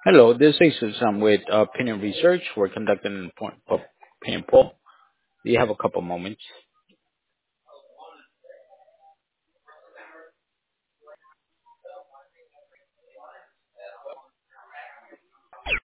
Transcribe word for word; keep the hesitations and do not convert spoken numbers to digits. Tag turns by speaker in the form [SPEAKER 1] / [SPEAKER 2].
[SPEAKER 1] Hello, this is Sam with uh, Opinion Research. We're conducting an important opinion poll. Do you have a couple moments?